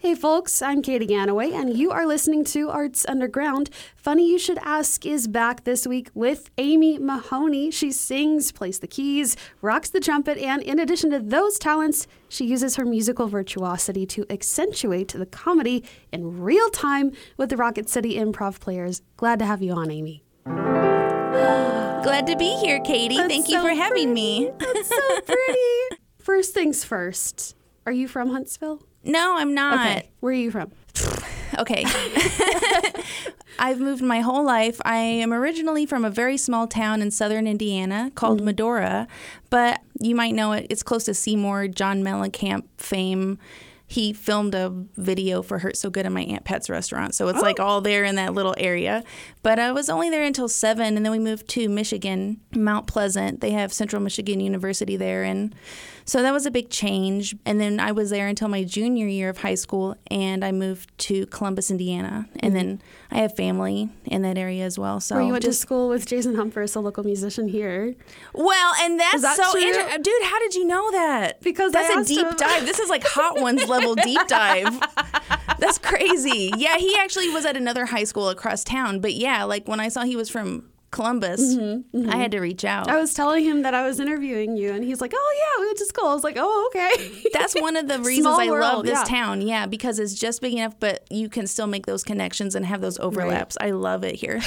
Hey folks, I'm Katie Ganaway, and you are listening to Arts Underground. Funny You Should Ask is back this week with Amy Mahoney. She sings, plays the keys, rocks the trumpet, and in addition to those talents, she uses her musical virtuosity to accentuate the comedy in real time with the Rocket City Improv Players. Glad to have you on, Amy. Glad to be here, Katie. Thank you for having me. That's so pretty. First things first, are you from Huntsville? No, I'm not. Okay. Where are you from? Okay. I've moved my whole life. I am originally from a very small town in southern Indiana called Medora, but you might know it. It's close to Seymour, John Mellencamp fame. He filmed a video for Hurt So Good at my Aunt Pat's restaurant. So it's like all there in that little area. But I was only there until 7, and then we moved to Michigan, Mount Pleasant. They have Central Michigan University there. And so that was a big change. And then I was there until my junior year of high school, and I moved to Columbus, Indiana. And then I have family in that area as well. So where you went to school with Jason Humphreys, a local musician here. Well, and that's so true? interesting. Dude, how did you know that? Because that's I a asked deep him. dive. This is like Hot Ones level deep dive. That's crazy. Yeah, he actually was at another high school across town. But yeah, like when I saw he was from Columbus, I had to reach out. I was telling him that I was interviewing you, and he's like, "Oh yeah, we went to school." I was like, "Oh okay." That's one of the reasons Small I love world, this yeah. town. Yeah, because it's just big enough, but you can still make those connections and have those overlaps. I love it here.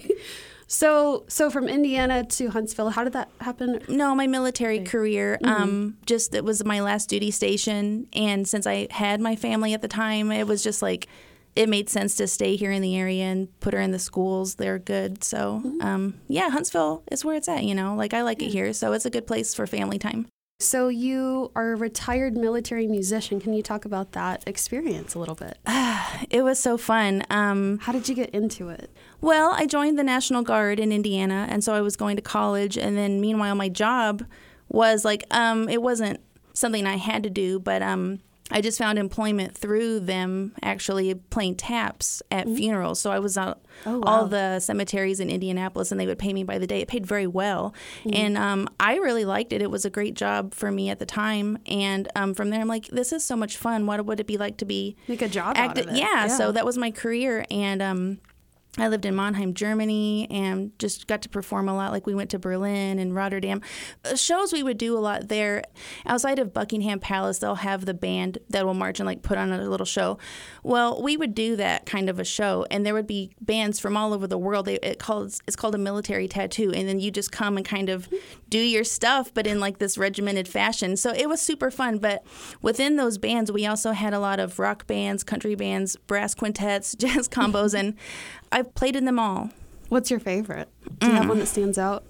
So from Indiana to Huntsville, how did that happen? No, my military career, just it was my last duty station. And since I had my family at the time, it was just like, it made sense to stay here in the area and put her in the schools. They're good. So, yeah, Huntsville is where it's at, you know. Like, I like it here. So it's a good place for family time. So you are a retired military musician. Can you talk about that experience a little bit? It was so fun. How did you get into it? Well, I joined the National Guard in Indiana, and so I was going to college. And then meanwhile, my job was like, it wasn't something I had to do, but I just found employment through them actually playing taps at funerals. So I was out all the cemeteries in Indianapolis, and they would pay me by the day. It paid very well. And I really liked it. It was a great job for me at the time. And from there, I'm like, this is so much fun. What would it be like to be Make a job out of it. Yeah, so that was my career. And I lived in Mannheim, Germany, and just got to perform a lot. Like we went to Berlin and Rotterdam. Shows we would do a lot there. Outside of Buckingham Palace, they'll have the band that will march and like put on a little show. Well, we would do that kind of a show, and there would be bands from all over the world. It's called a military tattoo, and then you just come and kind of do your stuff, but in like this regimented fashion. So it was super fun. But within those bands, we also had a lot of rock bands, country bands, brass quintets, jazz combos, and I've played in them all. What's your favorite? Do you have one that stands out?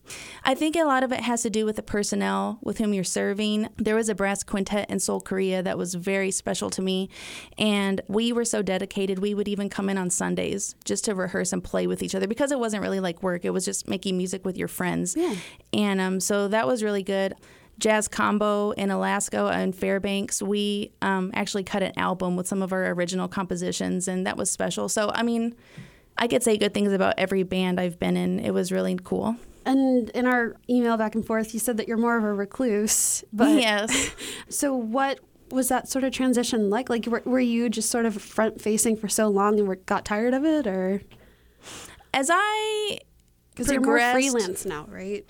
I think a lot of it has to do with the personnel with whom you're serving. There was a brass quintet in Seoul, Korea that was very special to me, and we were so dedicated. We would even come in on Sundays just to rehearse and play with each other because it wasn't really like work. It was just making music with your friends. Yeah. And so that was really good. Jazz Combo in Alaska and Fairbanks, we actually cut an album with some of our original compositions, and that was special. So, I mean, I could say good things about every band I've been in. It was really cool. And in our email back and forth, you said that you're more of a recluse. But yes. So what was that sort of transition like? Like, were you just sort of front-facing for so long and got tired of it, or? As I Because you're more freelance now, right?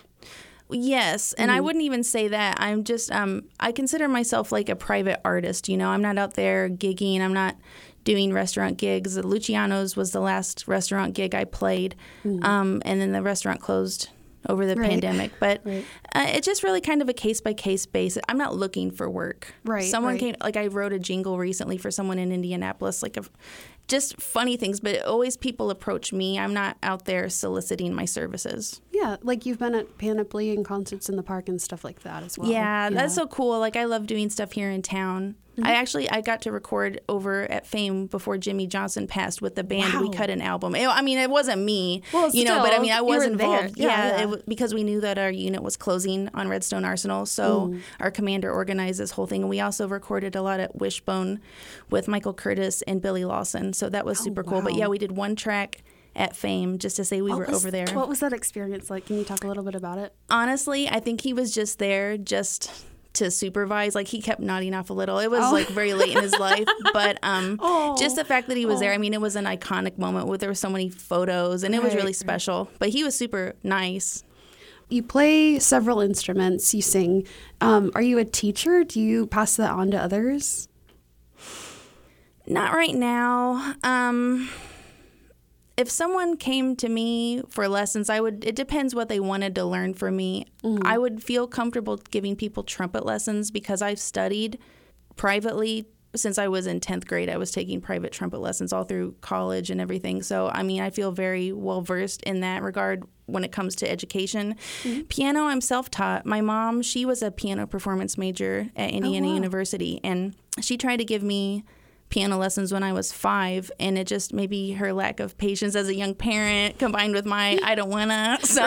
Yes, and I wouldn't even say that. I'm just, I consider myself like a private artist, you know. I'm not out there gigging. I'm not doing restaurant gigs. Luciano's was the last restaurant gig I played, and then the restaurant closed over the pandemic. But it's just really kind of a case-by-case basis. I'm not looking for work. Someone came, like I wrote a jingle recently for someone in Indianapolis, like just funny things, but always people approach me. I'm not out there soliciting my services. Yeah, like you've been at Panoply and concerts in the park and stuff like that as well. Yeah, that's so cool. Like I love doing stuff here in town. I got to record over at Fame before Jimmy Johnson passed with the band. We cut an album. I mean, it wasn't me, but I mean, I was involved. Because we knew that our unit was closing on Redstone Arsenal, so our commander organized this whole thing. And we also recorded a lot at Wishbone with Michael Curtis and Billy Lawson, so that was super cool. But yeah, we did one track at Fame just to say we were over there. What was that experience like? Can you talk a little bit about it? Honestly, I think he was just there just to supervise. Like, he kept nodding off a little. It was like very late in his life, but just the fact that he was there, I mean, it was an iconic moment where there were so many photos, and it was really special. But he was super nice. You play several instruments, you sing. Are you a teacher? Do you pass that on to others? Not right now. If someone came to me for lessons, it depends what they wanted to learn from me. I would feel comfortable giving people trumpet lessons because I've studied privately since I was in 10th grade. I was taking private trumpet lessons all through college and everything. So, I mean, I feel very well versed in that regard when it comes to education. Piano, I'm self-taught. My mom, she was a piano performance major at Indiana University, and she tried to give me piano lessons when I was 5, and it just maybe her lack of patience as a young parent combined with my I don't wanna, so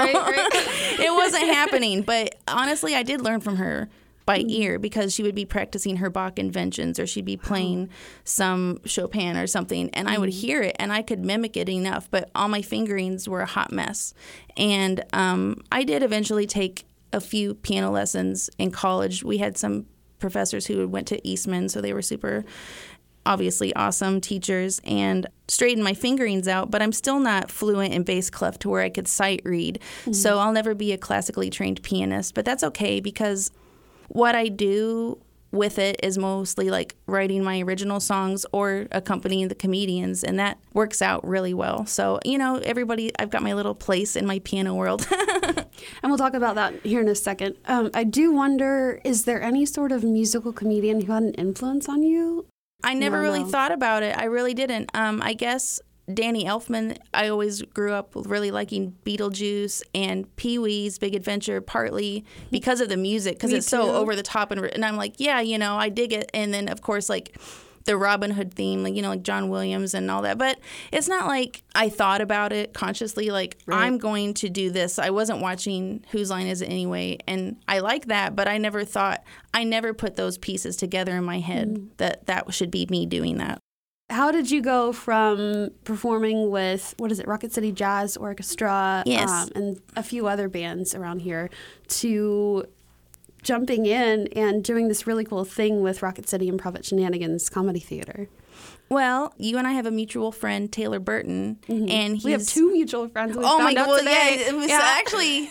it wasn't happening. But honestly, I did learn from her by ear because she would be practicing her Bach inventions, or she'd be playing some Chopin or something, and I would hear it and I could mimic it enough, but all my fingerings were a hot mess. And I did eventually take a few piano lessons in college. We had some professors who went to Eastman, so they were super obviously awesome teachers, and straighten my fingerings out, but I'm still not fluent in bass clef to where I could sight read. So I'll never be a classically trained pianist, but that's okay because what I do with it is mostly like writing my original songs or accompanying the comedians, and that works out really well. So, you know, I've got my little place in my piano world. And we'll talk about that here in a second. I do wonder, is there any sort of musical comedian who had an influence on you? I never really thought about it. I really didn't. I guess Danny Elfman, I always grew up really liking Beetlejuice and Pee-wee's Big Adventure, partly because of the music, because it's so over the top. And I'm like, yeah, you know, I dig it. And then, of course, like the Robin Hood theme, like, you know, like John Williams and all that. But it's not like I thought about it consciously, like, I'm going to do this. I wasn't watching Whose Line Is It Anyway? And I like that, but I never put those pieces together in my head that should be me doing that. How did you go from performing with, Rocket City Jazz Orchestra and a few other bands around here to jumping in and doing this really cool thing with Rocket City Improv at Shenanigans Comedy Theater? Well, you and I have a mutual friend, Taylor Burton, and we have 2 mutual friends. Oh my God! It was actually,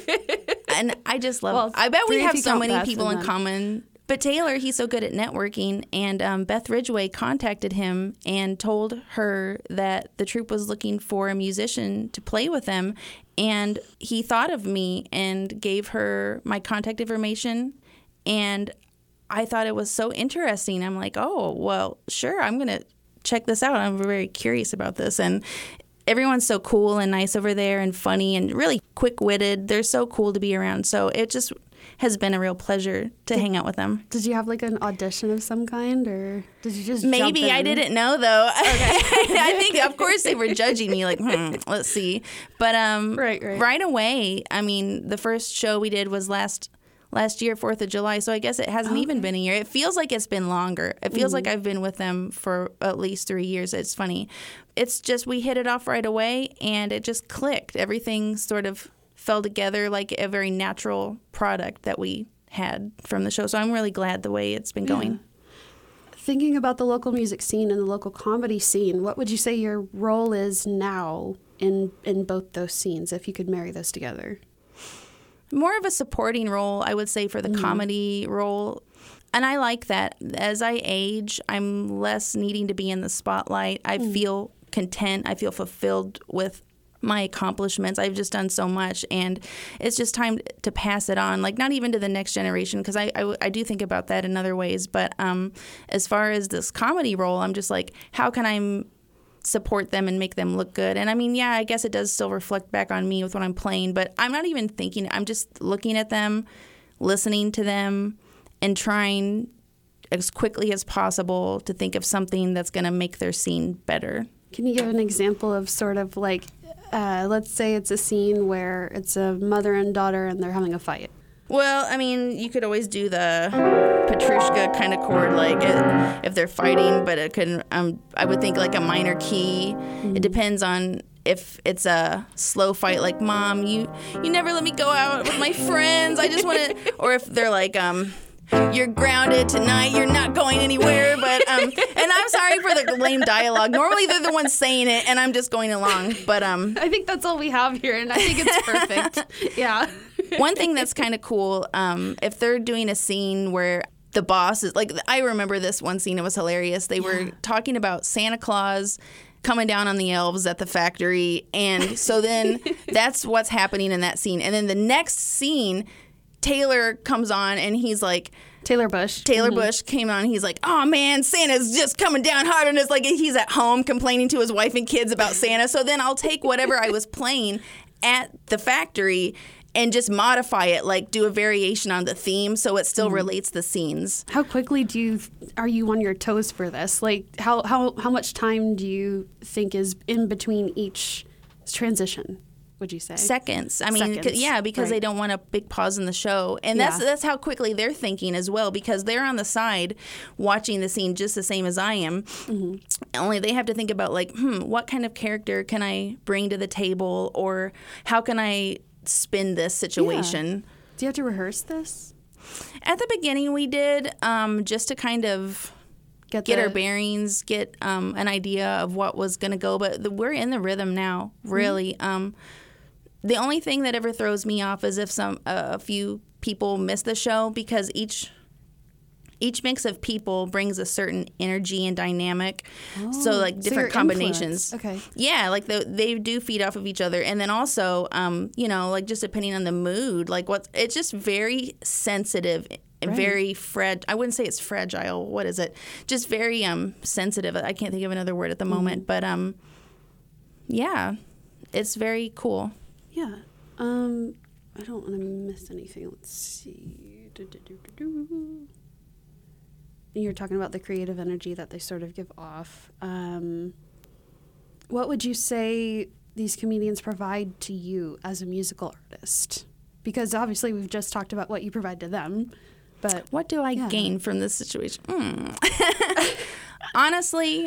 and I just love. I bet we have so many people in common. But Taylor, he's so good at networking, and Beth Ridgway contacted him and told her that the troupe was looking for a musician to play with them, and he thought of me and gave her my contact information, and I thought it was so interesting. I'm like, oh, well, sure, I'm going to check this out. I'm very curious about this, and everyone's so cool and nice over there and funny and really quick-witted. They're so cool to be around, so it just has been a real pleasure to hang out with them. Did you have like an audition of some kind, or did you just maybe jump in? I didn't know though. Okay. I think of course they were judging me like, let's see. But right away, I mean, the first show we did was last year, 4th of July, so I guess it hasn't even been a year. It feels like it's been longer. It feels like I've been with them for at least 3 years. It's funny. It's just we hit it off right away, and it just clicked. Everything sort of fell together like a very natural product that we had from the show. So I'm really glad the way it's been going. Thinking about the local music scene and the local comedy scene, what would you say your role is now in both those scenes, if you could marry those together? More of a supporting role, I would say, for the comedy role. And I like that. As I age, I'm less needing to be in the spotlight. I feel content. I feel fulfilled with my accomplishments. I've just done so much, and it's just time to pass it on, like not even to the next generation, because I do think about that in other ways. But as far as this comedy role, I'm just like, how can I support them and make them look good? And I mean, yeah, I guess it does still reflect back on me with what I'm playing, but I'm not even thinking. I'm just looking at them, listening to them, and trying as quickly as possible to think of something that's going to make their scene better. Can you give an example of sort of like, let's say it's a scene where it's a mother and daughter and they're having a fight? Well, I mean, you could always do the Petrushka kind of chord, like if they're fighting, but it could, I would think like a minor key. It depends on if it's a slow fight, like, Mom, you never let me go out with my friends. I just want to, or if they're like, you're grounded tonight. You're not going anywhere. But and I'm sorry for the lame dialogue. Normally they're the ones saying it, and I'm just going along. But I think that's all we have here, and I think it's perfect. Yeah. One thing that's kind of cool, if they're doing a scene where the boss is like, I remember this one scene. It was hilarious. They were talking about Santa Claus coming down on the elves at the factory, and so then that's what's happening in that scene. And then the next scene, Taylor comes on, and he's like, Taylor Bush came on. He's like, oh man, Santa's just coming down hard, and it's like he's at home complaining to his wife and kids about Santa. So then I'll take whatever I was playing at the factory and just modify it, like do a variation on the theme so it still relates the scenes. How quickly are you on your toes for this? Like how much time do you think is in between each transition, would you say? Seconds. I mean, because they don't want a big pause in the show. And that's how quickly they're thinking as well, because they're on the side watching the scene just the same as I am. Mm-hmm. Only they have to think about like, what kind of character can I bring to the table, or how can I spin this situation? Yeah. Do you have to rehearse this? At the beginning we did, just to kind of get our bearings, get an idea of what was going to go. But we're in the rhythm now, really. Mm-hmm. The only thing that ever throws me off is if a few people miss the show, because each mix of people brings a certain energy and dynamic. So like different combinations. Okay. Yeah, like they do feed off of each other. And then also, like just depending on the mood, like it's just very sensitive and very I wouldn't say it's fragile. What is it? Just very sensitive. I can't think of another word at the moment. But yeah, it's very cool. Yeah. I don't want to miss anything. Let's see. You're talking about the creative energy that they sort of give off. What would you say these comedians provide to you as a musical artist? Because obviously we've just talked about what you provide to them, but what do I gain from this situation? Honestly,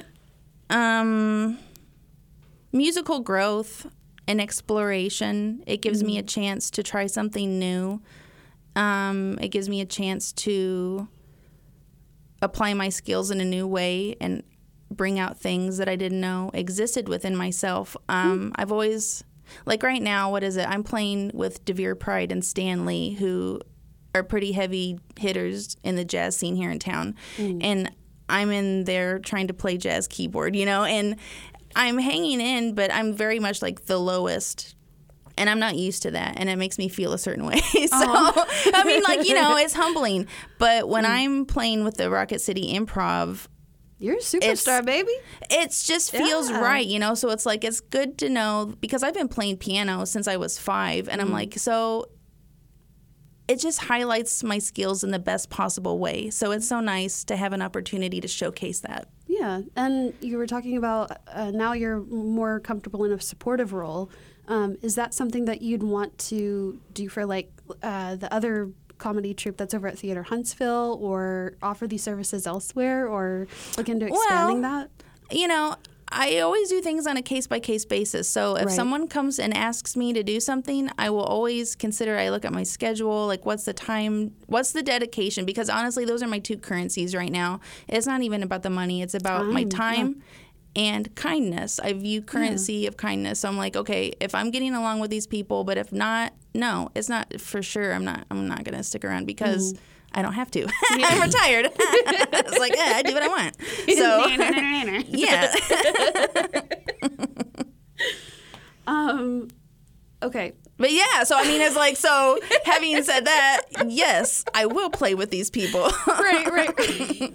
musical growth and exploration. It gives me a chance to try something new. It gives me a chance to apply my skills in a new way and bring out things that I didn't know existed within myself. I've always, like right now, what is it? I'm playing with DeVere Pride and Stan Lee, who are pretty heavy hitters in the jazz scene here in town. And I'm in there trying to play jazz keyboard, and I'm hanging in, but I'm very much like the lowest. And I'm not used to that, and it makes me feel a certain way. So, I mean, it's humbling. But when I'm playing with the Rocket City Improv, you're a superstar, baby. It just feels right, So it's like, it's good to know, because I've been playing piano since I was 5, and I'm like, so it just highlights my skills in the best possible way. So it's so nice to have an opportunity to showcase that. Yeah, and you were talking about now you're more comfortable in a supportive role. Is that something that you'd want to do for the other comedy troupe that's over at Theater Huntsville, or offer these services elsewhere, or look into expanding that? I always do things on a case-by-case basis. So if someone comes and asks me to do something, I will always consider, I look at my schedule, like what's the time, what's the dedication? Because honestly, those are my two currencies right now. It's not even about the money. It's about my time and kindness. I view currency of kindness. So I'm like, okay, if I'm getting along with these people, but if not, no, it's not for sure. I'm not going to stick around because I don't have to. I'm retired. It's like, I do what I want. So, yeah. Okay. But yeah, so I mean, it's like, so having said that, yes, I will play with these people. Right.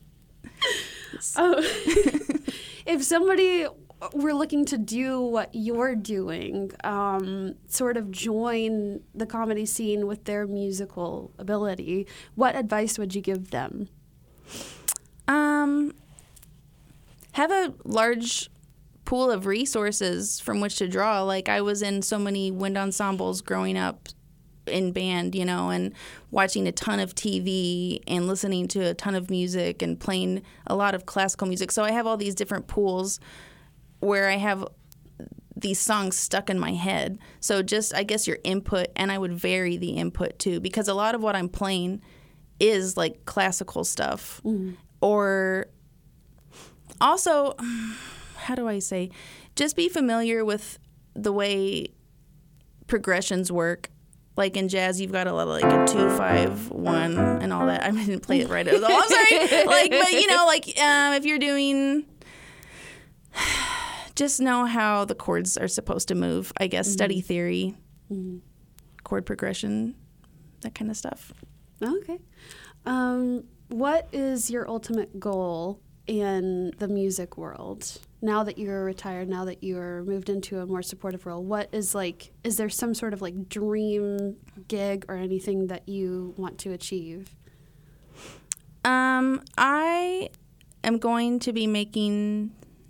If somebody were looking to do what you're doing, sort of join the comedy scene with their musical ability, what advice would you give them? Have a large pool of resources from which to draw. Like, I was in so many wind ensembles growing up in band, and watching a ton of TV and listening to a ton of music and playing a lot of classical music. So I have all these different pools where I have these songs stuck in my head. So just, I guess, your input, and I would vary the input too, because a lot of what I'm playing is like classical stuff. Or also, how do I say, just be familiar with the way progressions work. Like in jazz, you've got a lot of like a 2-5-1 and all that. I didn't play it right at all. I'm sorry. Like, but you know, like if you're doing, just know how the chords are supposed to move. I guess study theory, chord progression, that kind of stuff. Okay. What is your ultimate goal in the music world? Now that you're retired, now that you're moved into a more supportive role, what is like, is there some sort of like dream gig or anything that you want to achieve? I am going to be making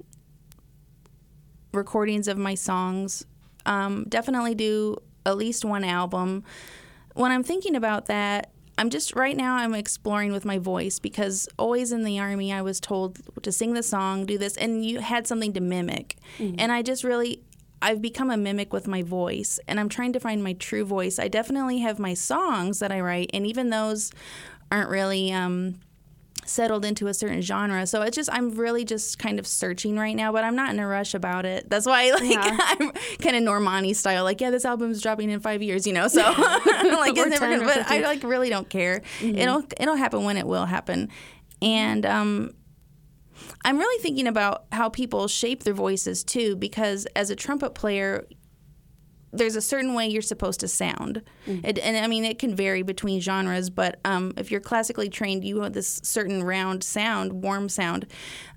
recordings of my songs. Definitely do at least one album. When I'm thinking about that, right now I'm exploring with my voice, because always in the Army I was told to sing the song, do this, and you had something to mimic. And I've become a mimic with my voice, and I'm trying to find my true voice. I definitely have my songs that I write, and even those aren't really settled into a certain genre. So I'm really just kind of searching right now, but I'm not in a rush about it. That's why I'm kind of Normani style, like, this album's dropping in 5 years, so like it's never gonna, but I like really don't care. It'll happen when it will happen. And I'm really thinking about how people shape their voices too, because as a trumpet player, there's a certain way you're supposed to sound. And I mean, it can vary between genres, but if you're classically trained, you have this certain round sound, warm sound.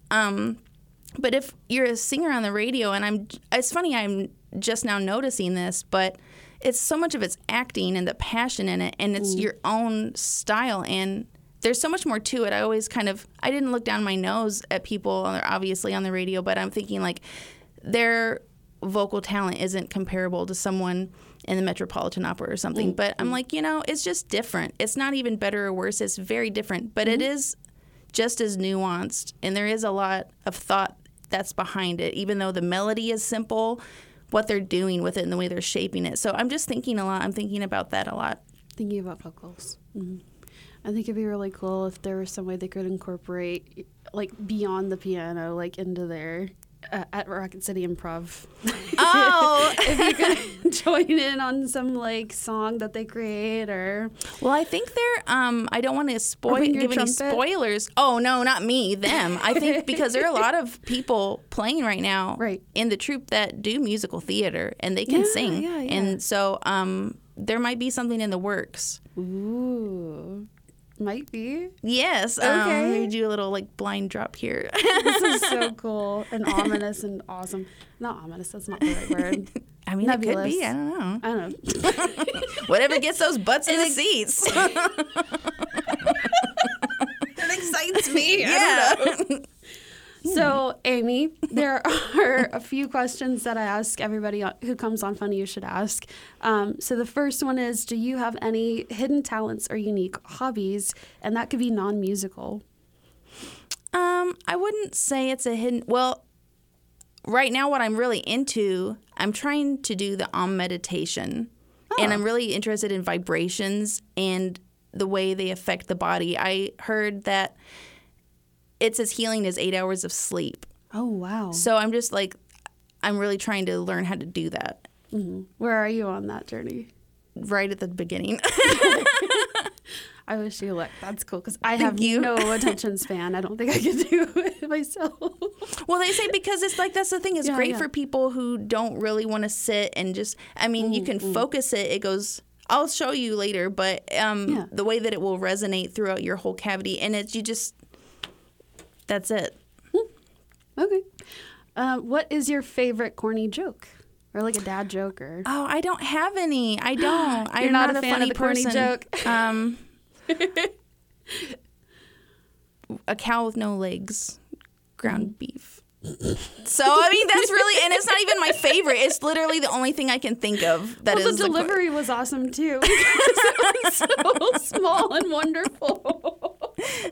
But if you're a singer on the radio, and it's funny, I'm just now noticing this, but it's so much of it's acting and the passion in it, and it's your own style, and there's so much more to it. I didn't look down my nose at people, obviously, on the radio, but I'm thinking like their vocal talent isn't comparable to someone in the Metropolitan Opera or something. But I'm like, it's just different. It's not even better or worse. It's very different. But it is just as nuanced, and there is a lot of thought that's behind it, even though the melody is simple, what they're doing with it and the way they're shaping it. So I'm just thinking a lot. I'm thinking about that a lot. Thinking about vocals. I think it'd be really cool if there was some way they could incorporate, like, beyond the piano, like, into their at Rocket City Improv. Oh, if you could join in on some like song that they create, or I think they're I don't want to give any spoilers. Oh no, not me, them. I think because there are a lot of people playing right now in the troupe that do musical theater, and they can sing, and so there might be something in the works. Ooh. Might be. Yes. Okay. We do a little like blind drop here. This is so cool and ominous and awesome. Not ominous. That's not the right word. I mean, nebulous. It could be. I don't know. Whatever gets those butts in the seats. That excites me. Yeah. I don't know. So, Amy, there are a few questions that I ask everybody who comes on Funny You Should Ask. So the first one is, do you have any hidden talents or unique hobbies? And that could be non-musical. I wouldn't say it's a hidden... Well, right now what I'm really into, I'm trying to do the meditation. And I'm really interested in vibrations and the way they affect the body. I heard that it's as healing as 8 hours of sleep. Oh, wow. So I'm just like, I'm really trying to learn how to do that. Where are you on that journey? Right at the beginning. I wish you luck. That's cool, because I have no attention span. I don't think I could do it myself. Well, they say because it's like, that's the thing. It's great for people who don't really want to sit and just, I mean, you can focus it. It goes... I'll show you later, but the way that it will resonate throughout your whole cavity, and that's it. Okay. What is your favorite corny joke? Or like a dad joke? Or I don't have any. I don't. You're I'm not a fan funny of the corny joke? A cow with no legs, ground beef. So, I mean, that's really, and it's not even my favorite. It's literally the only thing I can think of that is. The delivery was awesome, too. Because it was so small and wonderful.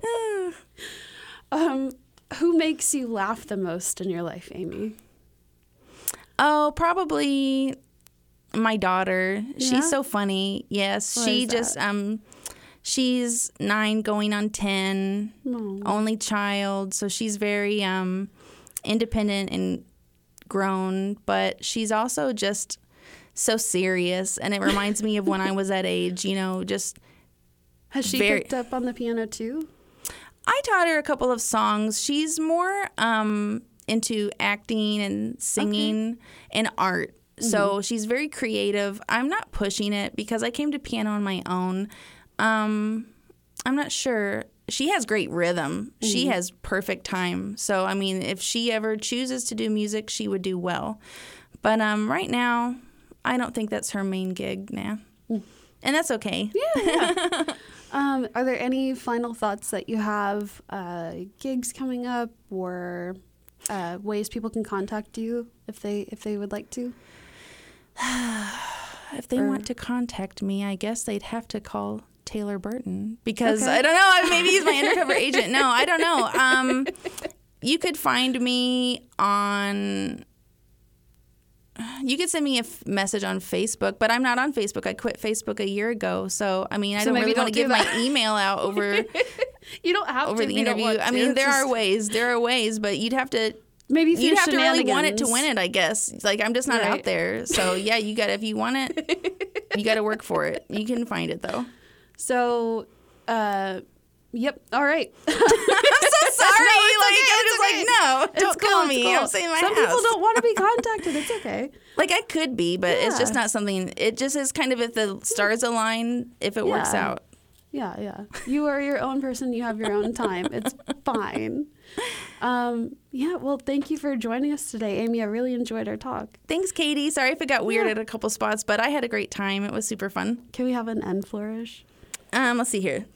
Who makes you laugh the most in your life, Amy? Oh, probably my daughter. Yeah? She's so funny. Yes, she just she's 9 going on 10, only child. So she's very independent and grown, but she's also just so serious. And it reminds me of when I was that age, just. Has she picked up on the piano too? I taught her a couple of songs. She's more into acting and singing and art. So she's very creative. I'm not pushing it because I came to piano on my own. I'm not sure. She has great rhythm. She has perfect time. So, I mean, if she ever chooses to do music, she would do well. But right now, I don't think that's her main gig now. And that's okay. Yeah. Are there any final thoughts that you have, gigs coming up or ways people can contact you if they would like to? If they want to contact me, I guess they'd have to call Taylor Burton because I don't know. Maybe he's my undercover agent. No, I don't know. You could find me on. You could send me a message on Facebook, but I'm not on Facebook. I quit Facebook a year ago, so I mean, I don't really want to give my email out over. You don't have over to, the interview. I mean, there are ways. There are ways, but you'd have to. Maybe you'd have to really want it to win it, I guess. Like, I'm just not out there. So, yeah, if you want it, you got to work for it. You can find it, though. So, yep. All right. I'm so sorry. I'm just like, no, don't call me. Cool. I'm saying my Some house. people don't want to be contacted. It's okay. Like, I could be, but it's just not something. It just is kind of if the stars align, if it works out. Yeah. You are your own person. You have your own time. It's fine. Well, thank you for joining us today, Amy. I really enjoyed our talk. Thanks, Katie. Sorry if it got weird at a couple spots, but I had a great time. It was super fun. Can we have an end flourish? Let's see here.